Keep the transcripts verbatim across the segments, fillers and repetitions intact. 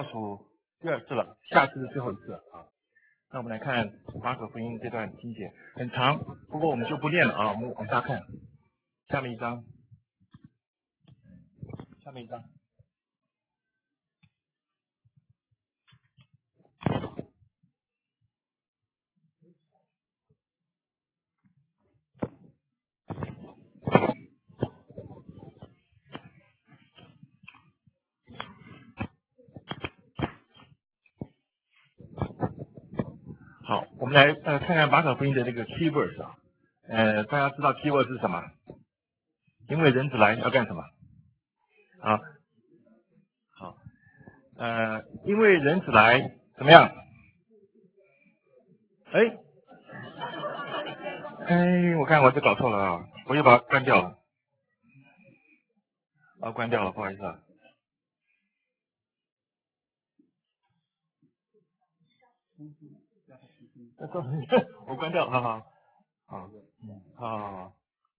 数第二次了，下次是最后一次啊。那我们来看马可福音这段经节，很长，不过我们就不念了啊，我们往下看，下面一章，下面一章。好，我们来呃看看马可福音的这个 keywords 啊，呃，大家知道 keyword 是什么？因为人子来要干什么？啊，好，呃，因为人子来怎么样？哎，哎，我看我这搞错了啊，我又把它关掉了，啊，关掉了，不好意思啊。我关掉了，好好好，嗯，好好好。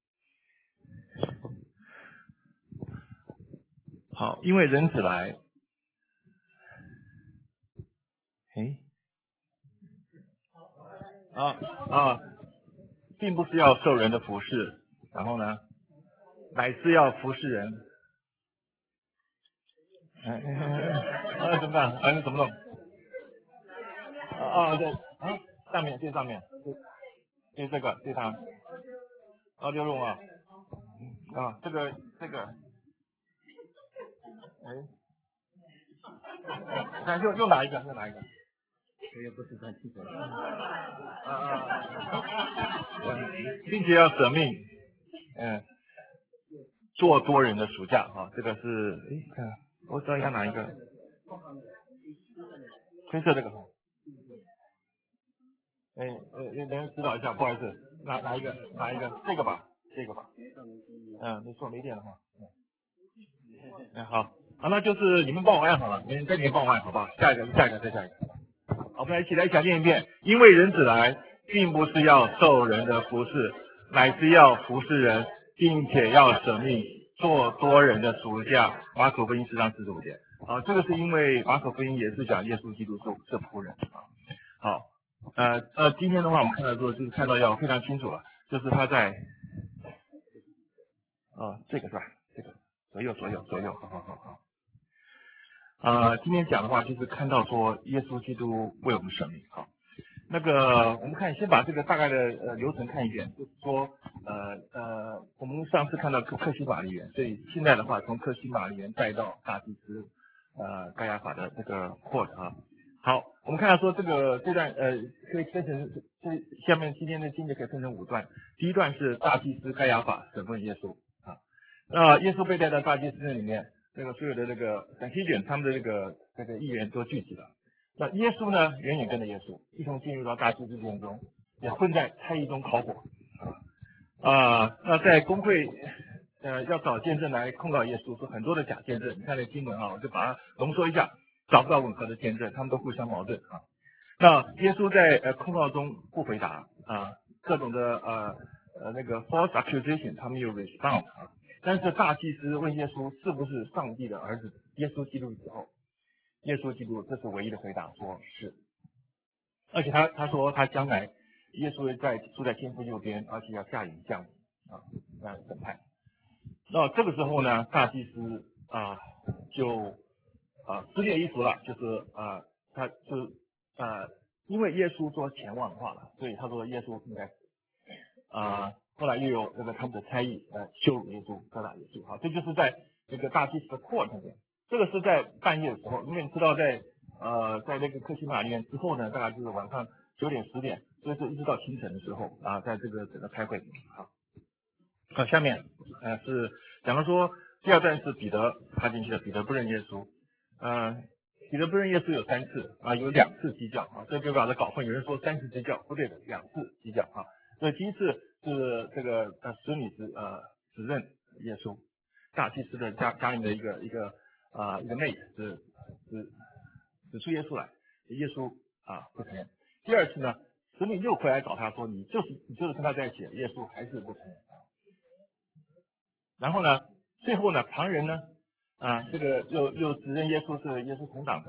好，因为人子来，哎，啊啊，并不是要受人的服侍，然后呢，乃是要服侍人。哎哎哎啊，怎么办？啊，怎么弄？啊啊，对，啊，上面最上面，对这个对它，啊，六路啊，啊，这个这个，哎，看又又哪一个？又哪一个？我也不是很清楚。啊啊，并且要舍命，嗯，做多人的暑假啊，这个是，哎，看，我知道要哪一个，灰色这个，哎呃，能能指导一下？不好意思，哪哪一个？哪一个？这个吧，这个吧，嗯，没错，没电了哈，嗯，嗯，好，好，那就是你们帮我按好了，你们在里面帮我按好不好？下一个，下一个，再下一个。好，我们来一起来讲念一遍。因为人子来，并不是要受人的服侍，乃是要服侍人，并且要舍命，做多人的属下。马可福音四章四十五节。啊，这个是因为马可福音也是讲耶稣基督是是仆人啊。好，呃呃，今天的话我们看到之后就是看到要非常清楚了，就是他在，啊，这个是吧？这个左右左右左右，好好好好。呃，今天讲的话就是看到说耶稣基督为我们舍命。好。那个，我们看，先把这个大概的呃流程看一遍，就是说，呃呃，我们上次看到克克西玛丽园，所以现在的话，从克西玛丽园带到大祭司呃盖亚法的这个 court 啊。好，我们看到说这个这段呃可以分成这下面今天的经节可以分成五段，第一段是大祭司盖亚法审问耶稣啊，那耶稣被带到大祭司里面，那个所有的这个闪西卷他们的这个这个议员都聚集了。那耶稣呢，远远跟着耶稣，一同进入到大祭司殿中，也混在差役中考果啊啊。那在公会呃要找见证来控告耶稣，说很多的假见证。你看这经文啊，我就把它浓缩一下，找不到吻合的见证，他们都互相矛盾啊。那耶稣在呃控告中不回答啊，各种的呃呃那个 false accusation 他们有 respond 啊。但是大祭司问耶稣是不是上帝的儿子，耶稣基督之后。耶稣基督这是唯一的回答，说是，而且他他说他将来耶稣会在住在天父右边，而且要下临降临啊，来审判。那这个时候呢，大祭司啊就啊撕裂衣服了，就是啊他就啊因为耶稣说前往的话了，所以他说耶稣应该死啊。后来又有那个他们的差役呃羞辱耶稣，责打耶稣，好，这就是在这个大祭司的 court 上面。这个是在半夜的时候，因为你知道在呃在那个克西玛丽园之后呢，大概就是晚上九点十点，所以说一直到清晨的时候啊，在这个整个开会啊。好，下面呃是讲到说第二段是彼得踏进去的，彼得不认耶稣，呃彼得不认耶稣有三次啊，有两次鸡叫啊，这就把它搞混，有人说三次鸡叫，不对的，两次鸡叫啊。所以第一次是这个呃使女子呃指认耶稣，大祭司的家家里的一个一个啊、呃、一个妹子指指指出耶稣来，耶稣啊不承认。第二次呢，使女又回来找他说你就是你就是跟他在一起，耶稣还是不承认。然后呢，最后呢，旁人呢啊这个又又指认耶稣是耶稣同党的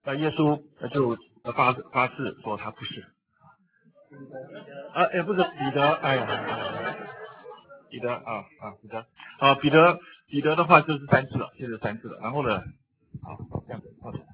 那耶稣就发发誓说他不是，啊，也不是彼得，哎呀，彼得啊啊彼得啊彼得彼得的话就是三次了，现在三次了，然后呢，好这样子放起来，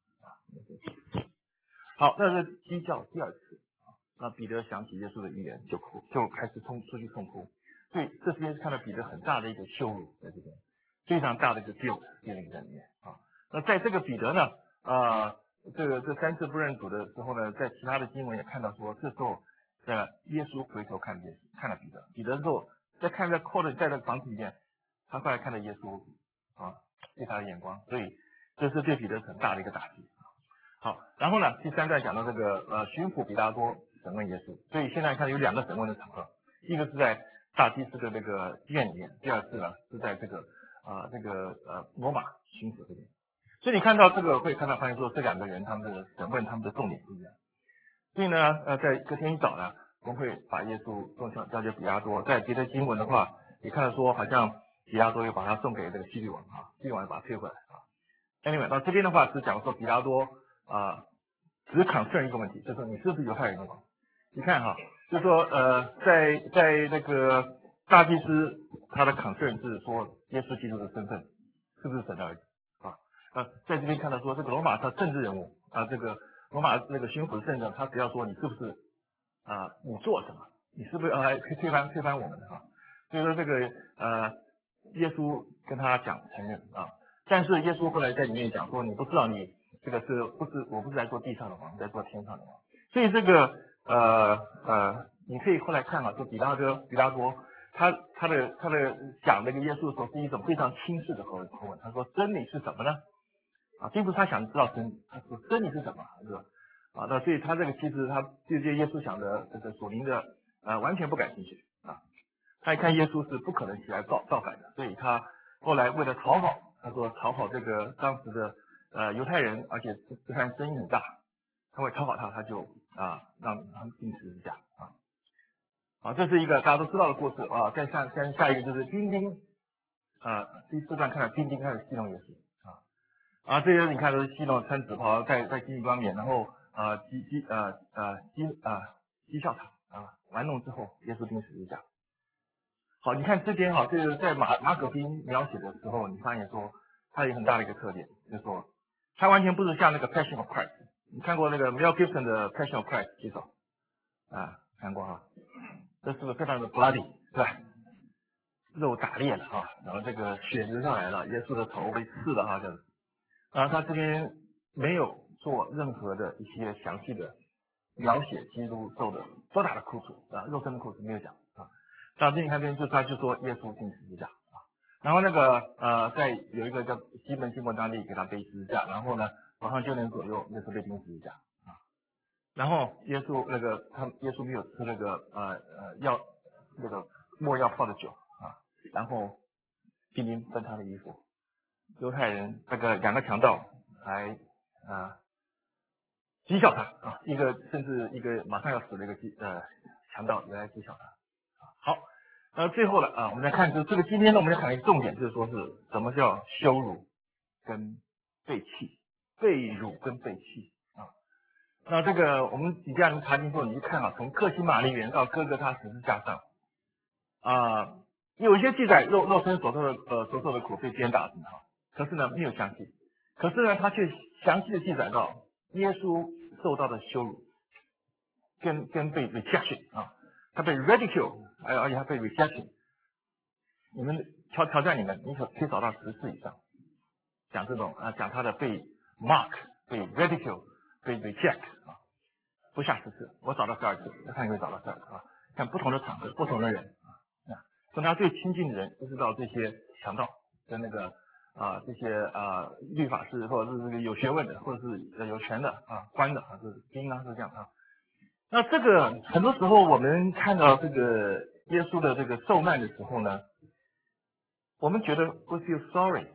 好，那是鸡叫第二次。那彼得想起耶稣的预言，就哭，就开始冲出去痛哭。所以这边看到彼得很大的一个羞辱在这边，非常大的一个 guilt feeling 在里面啊。那在这个彼得呢，啊、这个这三次不认主的时候呢，在其他的经文也看到说，这时候呃耶稣回头看耶稣，看了彼得，彼得之后在看在 court 在那个房子里面，他后来看到耶稣啊对他的眼光，所以这是对彼得很大的一个打击。好，然后呢，第三段讲到这个呃巡抚比拉多审问耶稣，所以现在看有两个审问的场合，一个是在大祭司的这个院里面，第二次呢是在这个啊、呃、这个呃罗马巡抚这边。所以你看到这个会看到发现说这两个人他们的审问他们的重点不一样。所以呢呃在隔天一早呢，我们会把耶稣送上交给比拉多，在别的经文的话，也看到说好像比拉多又把他送给这个希律王啊，希律王把他推回来啊。Anyway，到这边的话是讲说比拉多啊、只 concern 一个问题，就是你是不是犹太人的话，你看哈，就是说呃，在在那个大祭司他的 concern 是说耶稣基督的身份是不是神的儿子啊？呃，在这边看到说这个罗马他政治人物啊，这个罗马那个巡抚圣人，他只要说你是不是啊，你做什么，你是不是呃推推翻推翻我们的啊？所以说这个呃，耶稣跟他讲承认啊。但是耶稣后来在里面讲说，你不知道你这个是不是我不是来做地上的王，在做天上的王。所以这个呃呃，你可以后来看啊，说比拉哥比拉多，他他的他的讲那个耶稣的时候是一种非常轻视的口吻口吻，他说真理是什么呢？啊，并不是他想知道真理，他说真理是什么，是吧？啊，那所以他这个其实他对这耶稣讲的这个属灵的呃完全不感兴趣啊。他一看耶稣是不可能起来造造反的，所以他后来为了讨好，他说讨好这个当时的呃犹太人，而且这这摊生意很大，他会讨好他，他就啊让他们钉十字架啊。好，这是一个大家都知道的故事啊。再下再下一个就是丁丁啊，第四段看到丁丁开始戏弄耶稣啊啊，这些你看都是戏弄穿紫袍在在金冠冕，然后啊讥讥呃呃讥啊讥笑他啊，玩弄之后耶稣钉十字架。好，你看这边哈，这个在马马可福音描写的时候，你发现说它有很大的一个特点，就是说它完全不是像那个 Passion of Christ。你看过那个 Mel Gibson 的 Passion of Christ 举手啊？看过哈？这是不是非常的 bloody，对吧？肉打裂了啊，然后这个血流上来了，耶稣的头被刺了哈，这样子。然后他这边没有做任何的一些详细的描写基督受的多大的苦楚啊，肉身的苦楚没有讲啊。到这你看这边就他就说耶稣钉十字架啊，然后那个呃在有一个叫西门西门当地给他背十字架，然后呢晚上九点左右耶稣被钉十字架啊，然后耶稣那个他耶稣没有吃那个呃呃药那个没药泡的酒啊，然后兵丁分他的衣服，犹太人那个两个强盗来啊讥笑他啊，一个甚至一个马上要死的一个讥呃强盗也来讥笑他。好，呃，最后了啊，我们来看这这个今天呢，我们要看一个重点，就是说是什么叫羞辱跟背弃，被辱跟背弃啊。那这个我们底下人查经之后，你去看啊，从克西玛丽园到哥哥他十字架上啊，有一些记载肉肉身所受的呃所受的苦被鞭打什么哈，可是呢没有详细，可是呢他却详细的记载到耶稣受到的羞辱跟跟被 rejection 啊，他被 ridicule，而而且他被 rejection。你们挑挑战你们，你可可以找到十次以上讲这种啊，讲他的被 mark、被 ridicule、被 reject 啊，不下十次，我找到十二次，我看你会找到十二次啊，看不同的场合、不同的人啊，从他最亲近的人，一直到这些强盗跟那个啊这些啊律法师或者是这个有学问的，或者是有权的啊官的啊，就是兵啊，是这样啊。那这个很多时候我们看到这个耶稣的这个受难的时候呢，我们觉得 we feel sorry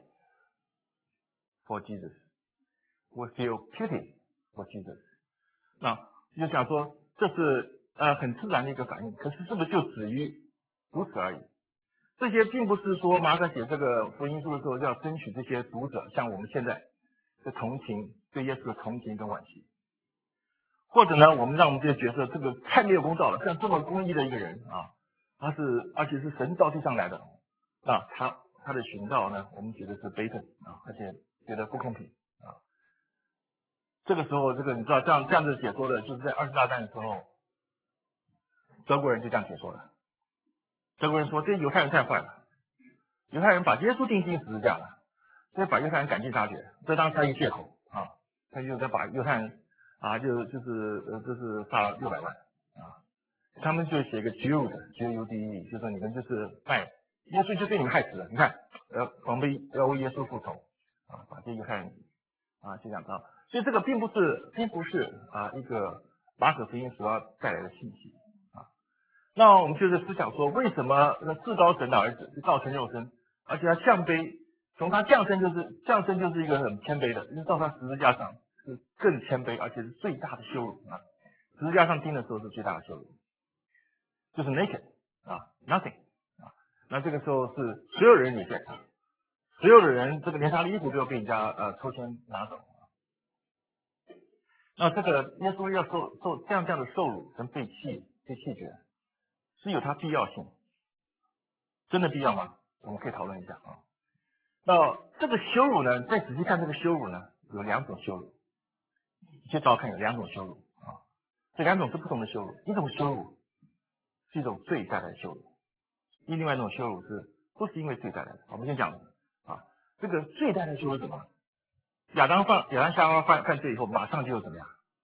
for Jesus, we feel pity for Jesus。那就想说这是呃很自然的一个反应，可是是不是就止于如此而已？这些并不是说马可写这个福音书的时候要争取这些读者，像我们现在的同情，对耶稣的同情跟惋惜。或者呢，我们让我们这个角色，这个太没有公道了，像这么公义的一个人啊，他是而且是神到地上来的啊，他他的寻道呢，我们觉得是悲愤啊，而且觉得不公平啊。这个时候，这个你知道这样这样子解说的，就是在二次大战的时候，德国人就这样解说的。德国人说，这犹太人太坏了，犹太人把耶稣钉进十字架了，所以把犹太人赶尽杀绝，这当他一个借口啊，他就在把犹太人啊，就就是呃就是杀了六百万啊，他们就写一个 Jude J U D E， 就说你们就是卖耶稣就被你们害死了，你看呃我们要为耶稣复仇啊，把这犹太人啊就讲到，所以这个并不是并不是啊一个马可福音所要带来的信息。那我们就是思想说，为什么那至高神的儿子是道成肉身，而且他降卑，从他降生就是降生就是一个很谦卑的，因为到他十字架上是更谦卑，而且是最大的羞辱啊！十字架上钉的时候是最大的羞辱，就是 naked 啊 ，nothing 啊。那这个时候是所有人也在场，所有的人这个连他的衣服都要被人家呃抽签拿走。那这个耶稣要受受这样这样的受辱跟被弃被弃绝。是有它必要性，真的必要吗？我们可以讨论一下啊。那这个羞辱呢，再仔细看这个羞辱呢，有两种羞辱。先找看有两种羞辱啊，这两种是不同的羞辱。一种羞辱是一种罪带来的羞辱，另外一种羞辱是不是因为罪带来的？我们先讲啊，这个罪带来的羞辱是什么？亚当犯亚当夏娃犯犯罪以后，马上就有怎么样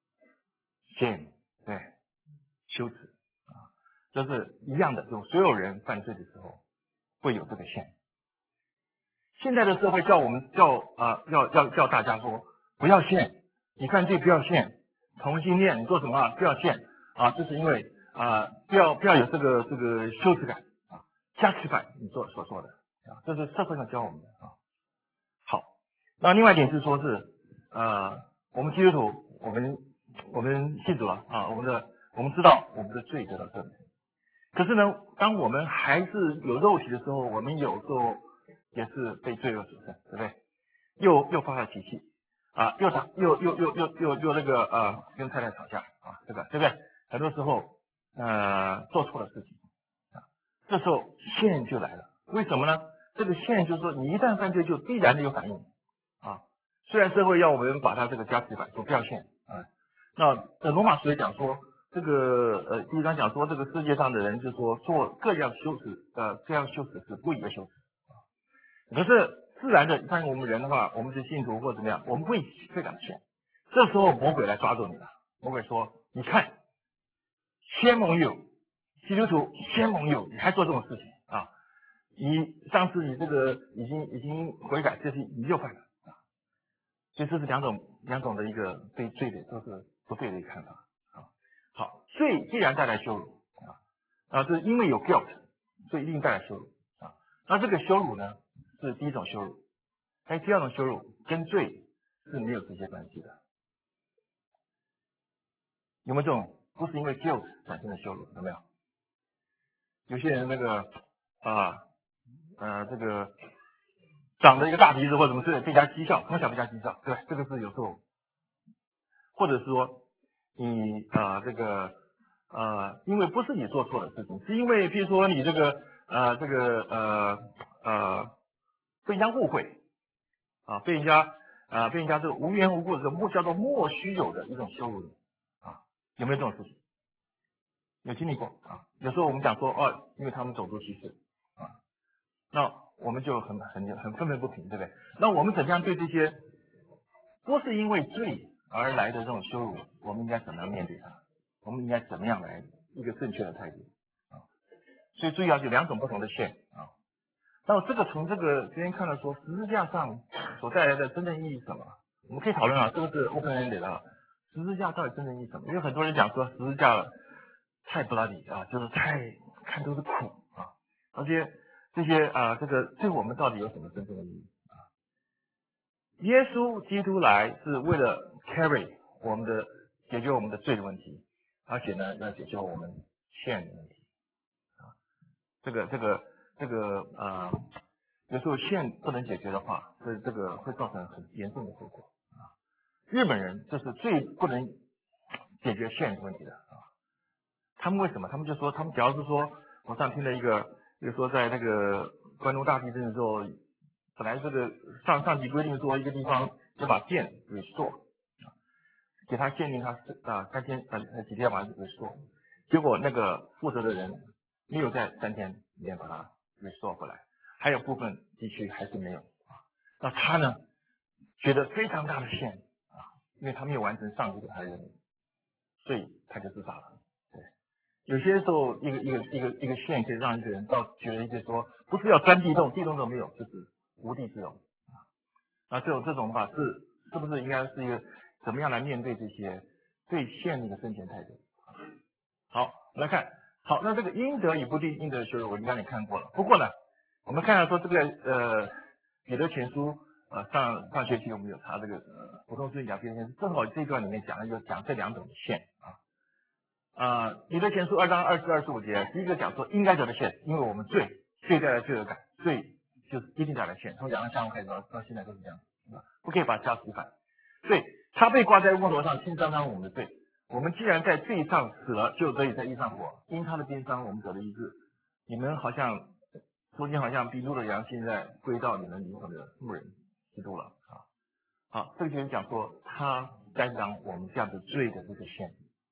？shame， 对，羞耻。这是一样的，就所有人犯罪的时候会有这个线。现在的社会叫我们叫啊、呃、要要叫大家说不要线，你犯罪不要线，同性恋你做什么啊不要线啊，就是因为啊、呃、不要不要有这个这个羞耻感啊，加耻感你做所说的啊，这是社会上教我们的啊。好，那另外一点是说是呃我们基督徒我们我们信主了啊，我们的我们知道我们的罪得到赦免。可是呢，当我们还是有肉体的时候，我们有时候也是被罪恶所胜，对不对？又又发了脾气啊，又吵，又又又又又又那个呃，跟太太吵架啊，这个对不对？很多时候呃做错了事情啊，这时候线就来了。为什么呢？这个线就是说，你一旦犯罪，就必然的有反应啊。虽然社会要我们把它这个加持版说不要线啊，那呃罗马书也讲说。这个呃，第一章讲说，这个世界上的人就说做各样羞耻，呃，各样羞耻是不宜的羞耻啊。可是自然的，像我们人的话，我们是信徒或怎么样，我们会会感觉，这时候魔鬼来抓住你了。魔鬼说：“你看，先蒙有基督徒，先蒙有，你还做这种事情啊？你上次你这个已经已经悔改，这是你又犯了啊。”所以这是两种两种的一个对罪的都是不对的一个看法。好，罪必然带来羞辱啊啊，这因为有 guilt， 所以一定带来羞辱啊。那这个羞辱呢，是第一种羞辱，还有第二种羞辱跟罪是没有直接关系的。有没有这种不是因为 guilt 产生的羞辱？有没有？有些人那个啊呃这个长了一个大鼻子或者什么之类被人家讥笑，从小被人家讥笑，对吧？这个是有时候，或者说你啊、呃、这个。呃，因为不是你做错的事情，是因为比如说你这个呃这个呃呃被人家误会啊，被人家啊、呃、被人家这个无缘无故的莫叫做莫须有的一种羞辱啊，有没有这种事情？有经历过啊？有时候我们讲说哦，因为他们种族歧视啊，那我们就很很很愤愤不平，对不对？那我们怎么样对这些不是因为罪而来的这种羞辱，我们应该怎么样面对它？我们应该怎么样来一个正确的态度啊？所以注意啊，有两种不同的线啊。那这个从这个这边看到说，十字架上所带来的真正意义是什么？我们可以讨论啊，这个是 open ended 的啊。十字架到底真正意义什么？因为很多人讲说十字架太 bloody 啊，就是太看都是苦啊，而且这些啊，这个对我们到底有什么真正的意义啊？耶稣基督来是为了 carry 我们的解决我们的罪的问题。而且呢，要解决我们线的问题啊，这个这个这个呃，有时候线不能解决的话，这这个会造成很严重的后果。 日本人就是最不能解决线问题的啊。他们为什么？他们就说，他们只要是说，我上听了一个，就是说在那个关东大地震的时候，本来这个上上级规定说一个地方要把线 restore， 给他限定他啊三天呃几天把它 restore， 结果那个负责的人没有在三天里面把它 restore 回来，还有部分地区还是没有啊。那他呢觉得非常大的线啊，因为他没有完成上级给他的任务，所以他就自杀了。有些时候，一个一个一个一个线可以让一个人到觉得一个说，不是要钻地洞，地洞都没有，就是无地自容啊。那这种这种吧，是是不是应该是一个怎么样来面对这些对线的一个生前态度？好，我们来看，好，那这个应得与不应应得的修为，我刚才也看过了。不过呢，我们看到说这个呃彼得前书呃上上学期我们有查这个呃普通顺讲彼得前书，正好这一段里面讲了就讲这两种线啊。啊，彼得前书二章二十二十五节，第一个讲说应该得的线，因为我们罪，罪带来罪恶感，罪就是一定带来线，从两个下文开始到到现在都是这样，不可以把它加死反。对，他被挂在木头上，亲担当我们的罪。我们既然在罪上死了，就得以在义上活。因他的鞭伤，我们得了医治。你们好像中间好像逼路的羊，现在归到你们灵魂的牧人基督了啊。好，这个就是讲说他担当我们这样的罪的这个线。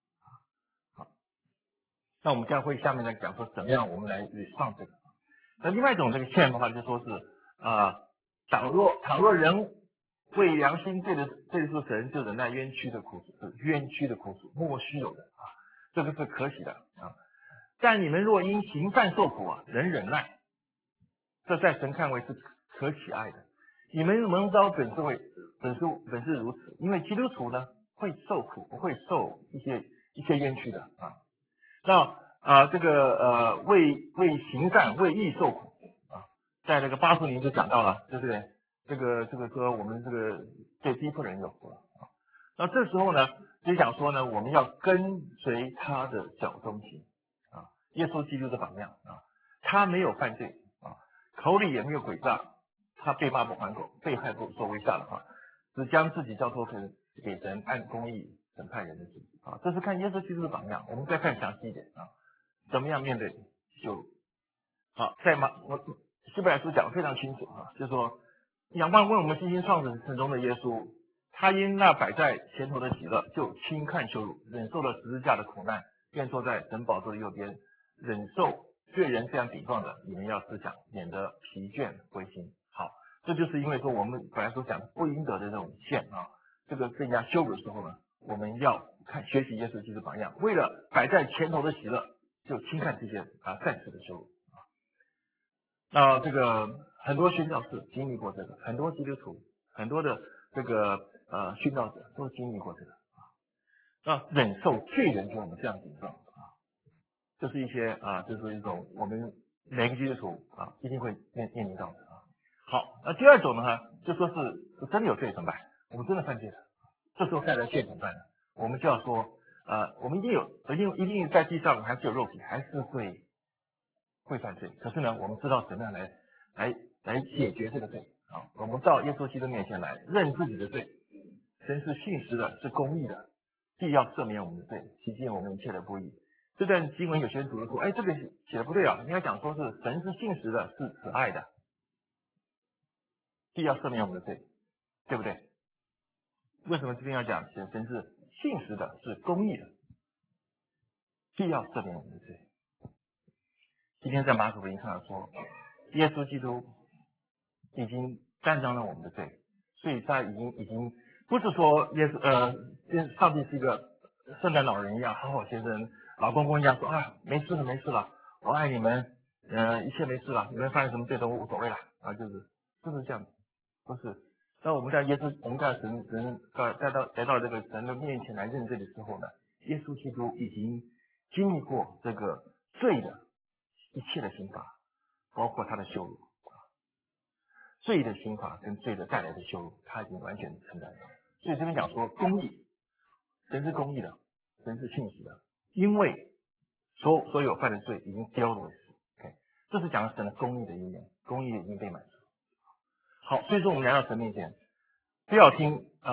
那我们将会下面来讲说怎么样我们来上这个。那另外一种这个线的话，就说是啊、呃，倘若倘若人为良心对的对得神，就忍耐冤屈的苦楚，冤屈的苦楚，莫须有的啊，这个是可喜的啊。但你们若因行善受苦啊，能忍耐，这在神看为是可喜爱的。你们蒙召本是为本是本是如此，因为基督徒呢会受苦，不会受一些一些冤屈的啊。那啊、呃，这个呃，为为行善为义受苦啊，在那个八福里就讲到了，对不对？这个这个说我们这个对逼迫人有福了啊。那这时候呢，就讲说呢，我们要跟随他的脚踪行啊，耶稣基督的榜样啊，他没有犯罪啊，口里也没有诡诈，他被骂不还口，被害不说微笑的话，只将自己交托给给神按公义审判人的主啊，这是看耶稣基督的榜样。我们再看详细一点啊，怎么样面对羞辱？好，在马我希伯来书讲得非常清楚啊，就是说仰望为我们信心创始成终的耶稣，他因那摆在前头的喜乐，就轻看羞辱，忍受了十字架的苦难，便坐在神宝座的右边，忍受罪人这样顶撞的，你们要思想，免得疲倦灰心。好，这就是因为说我们本来所讲不应得的这种线啊，这个被人家羞辱的时候呢，我们要看学习耶稣基督榜样，为了摆在前头的喜乐，就轻看这些啊暂时的羞辱啊。那这个很多宣教士经历过这个，很多基督徒，很多的这个呃宣教者都经历过这个啊。那忍受罪人跟我们这样顶撞啊，这是一些啊，就是一种我们每个基督徒啊一定会面面临到的啊。好，那第二种呢，就说是真的有罪怎么办？我们真的犯罪了，这时候带来罪怎么办呢？我们就要说，呃，我们一定有，一定一定在地上还是有肉体，还是会会犯罪。可是呢，我们知道怎么样来来来解决这个罪啊？我们到耶稣基督面前来认自己的罪，神是信实的，是公义的，必要赦免我们的罪，洗净我们一切的不义。这段经文有些人读了说，哎，这个写的不对啊，应该讲说是神是信实的，是慈爱的，必要赦免我们的罪，对不对？为什么这边要讲神神是信实的，是公义的，必要赦免我们的罪？今天在马可福音上说，耶稣基督已经担当了我们的罪，所以他已经已经不是说耶稣呃，上帝是一个圣诞老人一样好好先生，老公公一样说啊，没事了没事了，我爱你们，呃，一切没事了，你们犯什么罪都无所谓了啊，就是不是这样，不是。那我们在耶稣，我们在神神在带到来到这个神的面前来认罪的时候呢，耶稣基督已经经历过这个罪的一切的刑罚，包括他的羞辱。罪的刑罚跟罪的带来的羞辱，他已经完全承担了。所以这边讲说公义，神是公义的，神是信实的，因为所所有犯的罪已经丢了为死。OK， 这是讲神的公义的一面，公义已经被满足。好，所以说我们来到神面前，不要听啊、呃、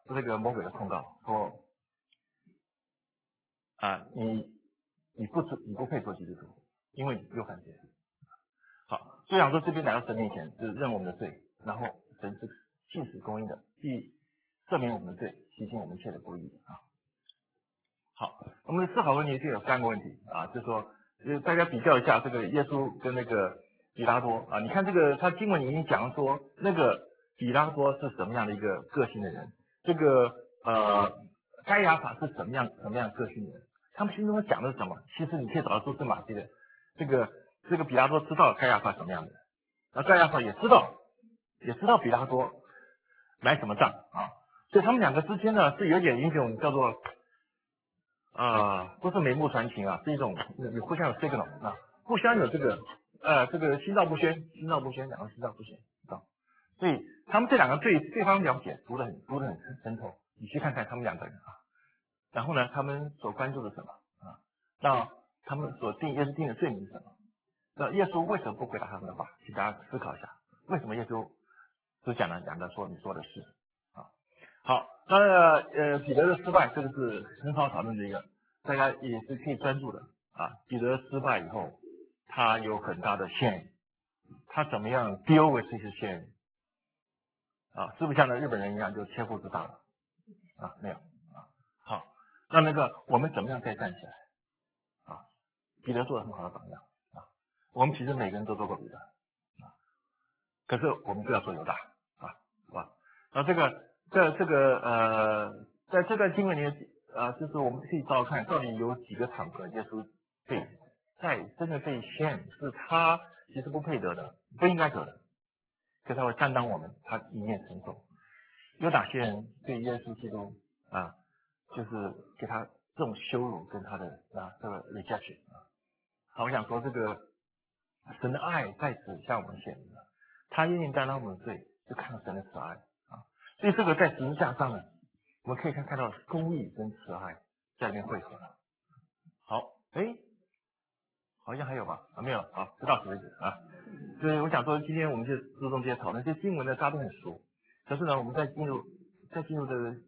这个魔鬼的控告，说啊，你你不知你不配做基督徒，因为你又犯罪。好，就想说这边来到神面前，是认我们的罪，然后神是信实公义的，既赦免我们的罪，洗净我们一切的不义啊。好，我们的思考问题就有三个问题啊，就是说，呃，大家比较一下这个耶稣跟那个比拉多啊，你看这个他经文已经讲说，那个比拉多是什么样的一个个性的人，这个呃该亚法是什么样什么样个性的人，他们心中讲的是什么？其实你可以找到蛛丝马迹的，这个这个比拉多知道该亚法什么样的，那该亚法也知道也知道比拉多买什么账啊，所以他们两个之间呢是有点一种叫做。啊，不是眉目传情啊，是一种你互相有 signal 啊，互相有这个呃这个心照不宣，心照不宣，两个心照不宣啊，所以他们这两个对对方了解读得很读得很深透，你去看看他们两个人啊，然后呢，他们所关注的什么啊？那他们所定耶稣定的罪名是什么？那耶稣为什么不回答他们的话？请大家思考一下，为什么耶稣只讲了两个说你说的是？好，那呃，彼得的失败，这个是很好讨论的一个，大家也是可以专注的啊。彼得失败以后，他有很大的歉意，他怎么样 deal with 这些歉意啊？是不是像那日本人一样就切腹自杀了啊？没有啊。好，那那个我们怎么样再站起来啊？彼得做了很好的榜样啊。我们其实每个人都做过彼得啊，可是我们不要做犹大啊，好吧？那这个。在这个呃，在这段经文里面，呃，就是我们可以照看到底有几个场合，耶稣被在真的被限，是他其实不配得的，不应该得的，可他会担当我们，他一面承受。有哪些人对耶稣基督啊，就是给他这种羞辱跟他的啊这个 rejection 啊？好，我想说这个神的爱在此向我们显明了，他愿意担当我们的罪，就看到神的慈爱。所以这个在十字架上呢，我们可以看看到公义跟慈爱在里面汇合了。好，哎，好像还有吧？啊，没有，好，就到此为止啊。所以我想说，今天我们就注重这些讨论，这些经文呢，大家都很熟。可是呢，我们在进入在进入这个